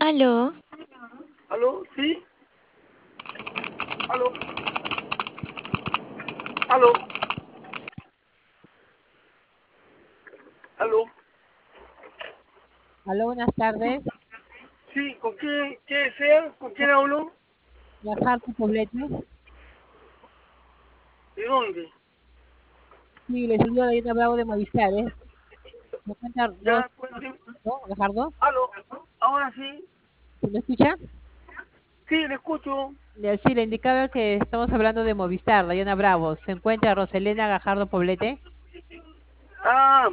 Aló, ¿Aló? ¿Sí? ¿Aló? ¿Aló? ¿Aló? Aló, buenas tardes. Sí, ¿con qué desea? ¿Con quién hablo? Gajardo Poblete. ¿De dónde? Sí, le saludo a Diana Bravo de Movistar, ¿eh? ¿Me cuenta Ya, cuénteme. Gajardo? ¿Aló? ¿Ahora sí? ¿Se me escucha? Sí, le escucho. Sí, le indicaba que estamos hablando de Movistar, Diana Bravo. ¿Se encuentra Roselena Gajardo Poblete? Ah,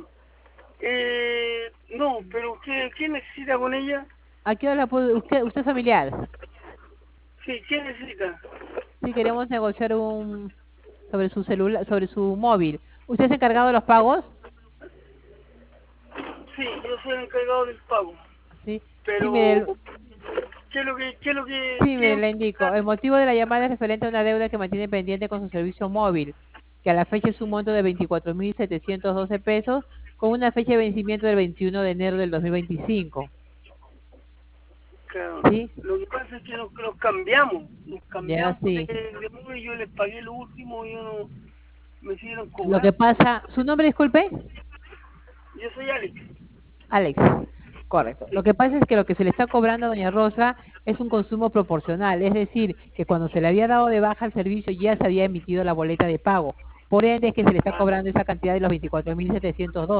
no, pero ¿qué necesita con ella? ¿A qué hora la puede? ¿Usted es familiar? Sí, ¿qué necesita? Sí, queremos negociar sobre su celular, sobre su móvil. ¿Usted es encargado de los pagos? Sí, yo soy el encargado del pago. Sí. Sí, Pero, mire, ¿qué es lo que sí, mire, quieren le indico. preguntar? El motivo de la llamada es referente a una deuda que mantiene pendiente con su servicio móvil, que a la fecha es un monto de 24.712 pesos, con una fecha de vencimiento del 21 de enero del 2025. Claro, ¿Sí? lo que pasa es que nos cambiamos. Nos Ya cambiamos sí. de móvil, yo les pagué lo último y yo no me siguieron Lo que cobrando. pasa, ¿su nombre, disculpe? Yo soy Alex. Alex. Correcto. Lo Sí. que pasa es que lo que se le está cobrando a doña Rosa es un consumo proporcional, es decir, que cuando se le había dado de baja el servicio ya se había emitido la boleta de pago. Por ende es que se le está Ah, cobrando esa cantidad de los 24.702.